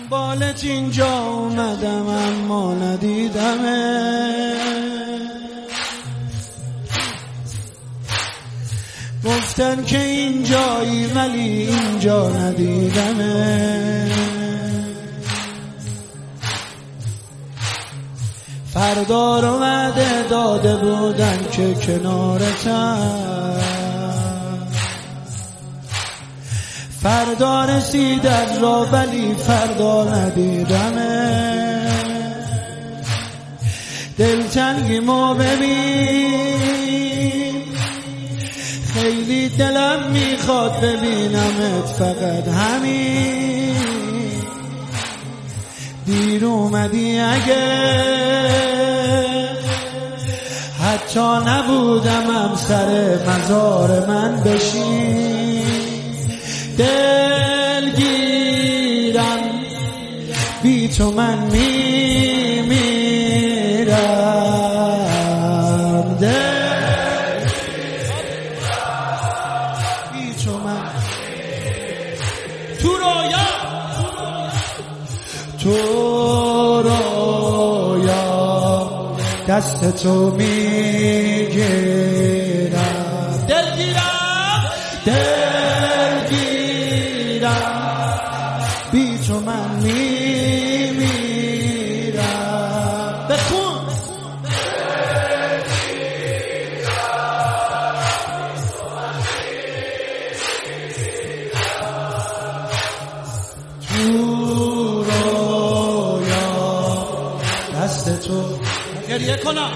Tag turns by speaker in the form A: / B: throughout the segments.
A: دنبالت اینجا اومدم اما ندیدمه، گفتن که اینجایی ولی اینجا ندیدمه. فردا رو وعده داده بودن که کنارتم، فردا رسید از را ولی فردا ندیدمه. دلتنگیمو ببین، خیلی دلم میخواد ببینمت، فقط همین. دیر اومدی اگه حتی نبودمم سر مزار من بشین. دلگیرم بی تو من میمیرم، بی تو من تو رویا، تو رویا دست تو میگیرم. دلگیرم بی تو من میمیرم. بخون تو رویا دست تو. گریه کنم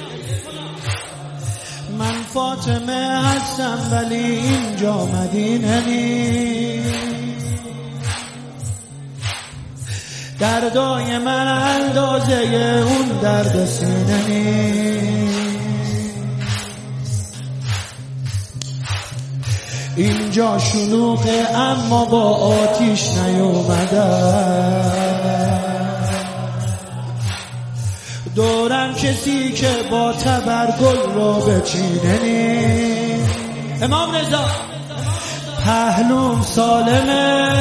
A: من فاطمه هستم ولی اینجا مدینه نیست. دردای من اندازه اون درد سینه نیست. اینجا شلوغه اما با آتیش نیومدم. دورم کسی که با تبرگل رو بچینه نیست. امام رضا پهلوم سالمه،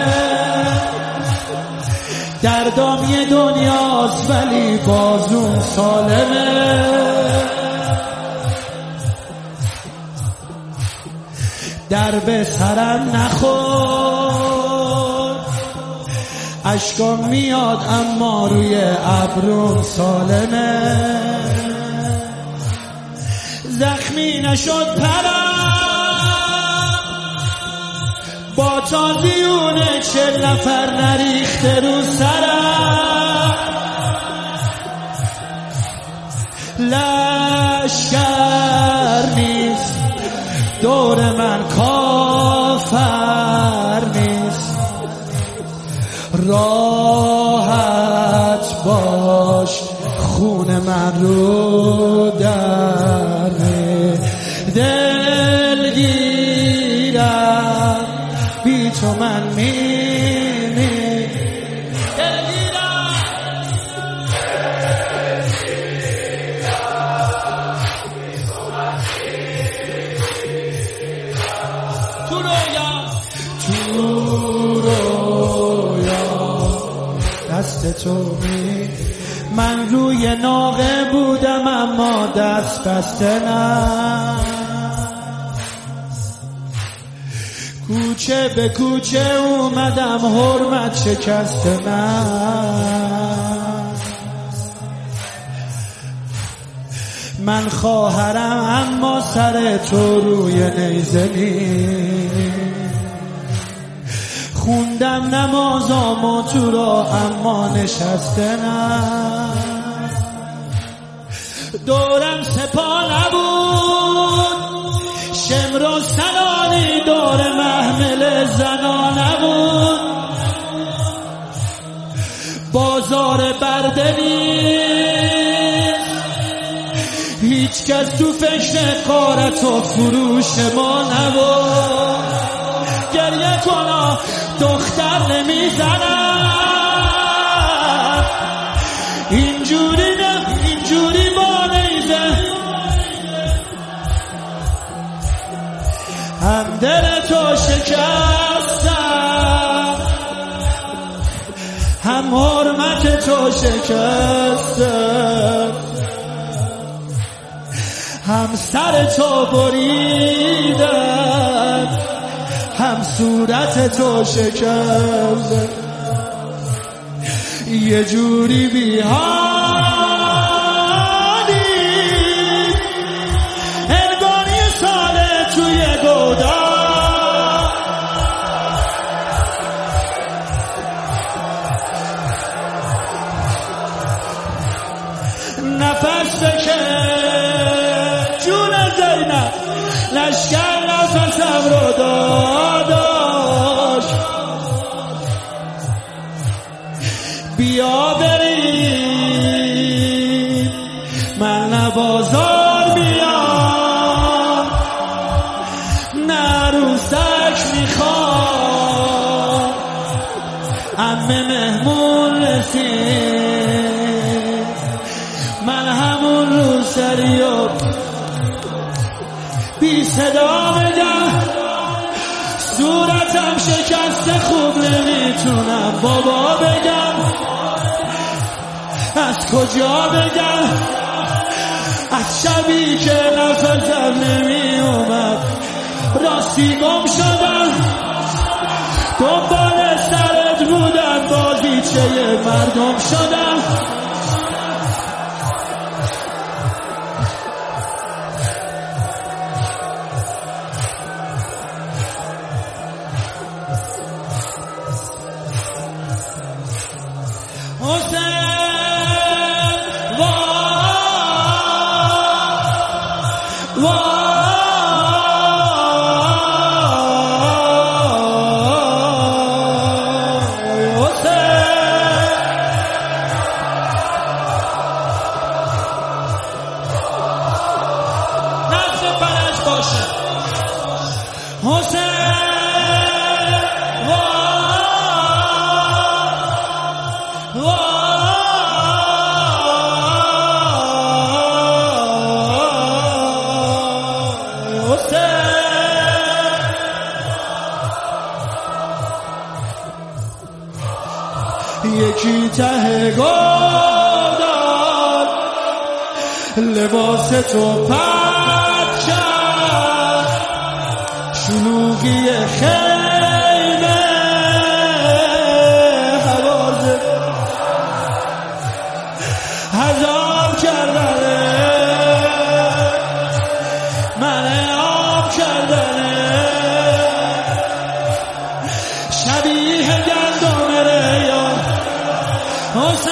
A: دردام یه دنیاست ولی بازوم سالمه. در به سرم نخور، اشکام میاد اما روی ابروم سالمه. زخمی نشد پرم با تازیونه 40 نفر نریخته رو سرم. لشکر نیست دور من، کافر نیست. راحت باش خون من رو دره. دلگیرم بی تو من میمیرم. دلگیرم تو رویا، تو رویا دست تو می. من روی ناقه بودم اما دست بسته نه. کوچه به کوچه اومدم حرمت شکست من خواهرم اما سر تو روی نیزه نیست. خوندم نمازامو تو را اما نشسته نه. دورم سپاه نبود، شمر و سنانی دور محمل زنا نبود. بازار برده نیست، هیچ کس تو فکر غارت و فروش ما نبود. گریه کنا دختر نمیزنم، اینجوری نه اینجوری با نیزه. هم دل تو شکستم، هم حرمت تو شکستم، هم سر تو بریدم، هم صورت تو شکستم. یه جوری بی‌حالی انگار یه ساله توی گودال، نفس بکش جون زینب، لشکر نفسم رو داداش، بیا بریم من نه بازار بیام نه روزک میخوام، عمه مهمون رسید من همون روز سریو بی صدا بگم، صورتم شکسته خوب نمیتونم بابا بگم، از کجا بگم، از شبی که نفسم نمی اومد راستی گم شدم، دنبال سرت بودم بازیچه مردم شدم. یکی ته گودال لباس تو پرد کرد، شلوغی خیمه حوازه هزار کردنه من آب کردنه، شبیه گندم ریان حسین